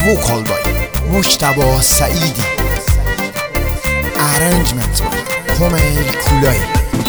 وکال بای مجتبی سعیدی، ارنجمنت بای کمیل کولایی.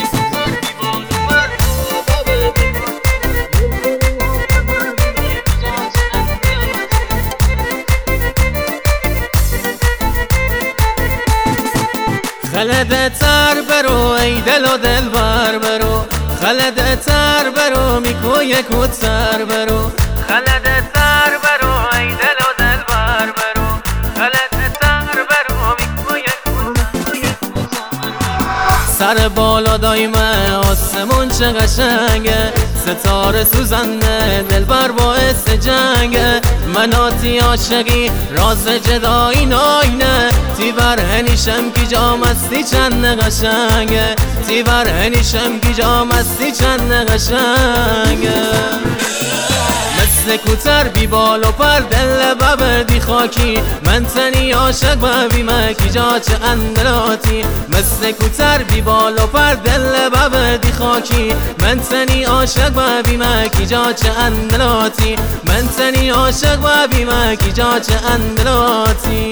خلده تر برو ای دل و دل بر برو، خلده تر برو میکوی کتر برو، خلده تر برو ای دل و دل بر برو، خلده تر برو میکوی کتر. سر بالا دایمه آسمون چه قشنگه، ستاره سوزنده دل بر باعث جنگه، مناتی عاشقی راز جدایی ناینه، تی بر هنیشم کی جام استی چند قشنگه، تی بر هنیشم کی جام استی چند قشنگه. مثل کوتر بی بال و پر دل ببردی خاکی، من تنی عاشق ببی مکی جا چه اندلاتی، مثل کوتر بی بال و پر دل ببردی خاکی، من تنی عاشق ببی مکی جا چه اندلاتی، من تنی عاشق ببی مکی جا چه اندلاتی.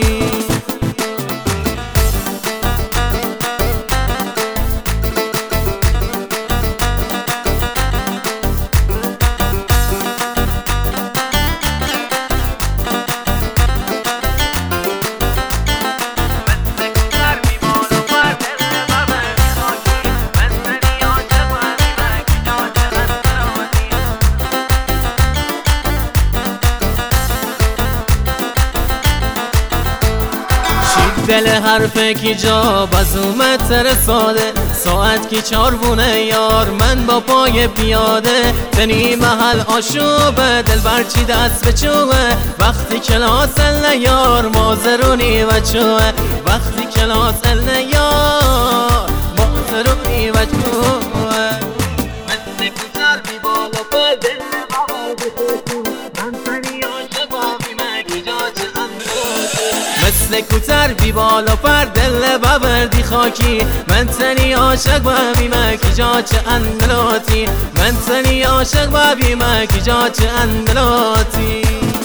دل حرف کی جا باز اومد ترساده، ساعت کی چاربونه یار من با پای پیاده، تنی محل آشوبه دل برچی دست به چوبه، وقتی کلاس یار مازرونی و چوبه، وقتی کلاس یار مازرونی و چوبه. مثل کوتر بی بال و پر دل من تنی عاشق بابی مکی جا چه مثل کوتر بی بال و پر دل ببردی خاکی، من تنی عاشق بابی مکی جا چه اندلاتی، من تنی عاشق بابی مکی جا چه اندلاتی.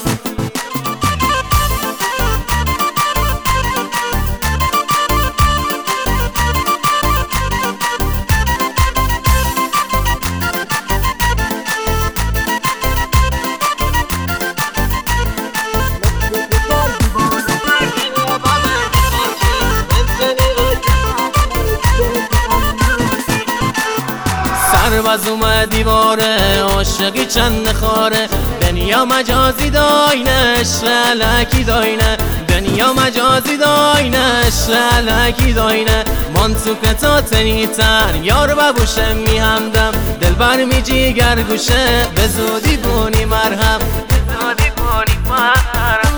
سرباز اومد دیواره عاشقی چند خاره، دنیا مجازی داینه عشق الکی داینه، دنیا مجازی داینه عشق الکی داینه، من تو کتا تنی تر یار ببوشه می همدم، دل بر می جیگر گوشه به زودی بونی مرهم، به زودی بونی مرهم.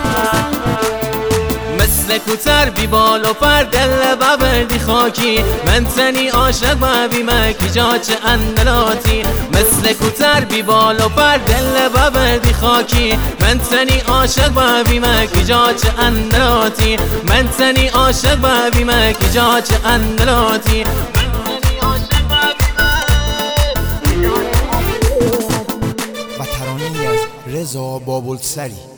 مثل کوتر بی بال و پر دل ببردی خاکی، من تنی عاشق ببی مکی جا چه اندلاتی، مثل کوتر بی بال و پر دل ببردی خاکی، من تنی عاشق ببی مکی جا چه اندلاتی، من تنی عاشق ببی مکی جا چه اندلاتی. و ترانه‌ای از رضا بابلسری.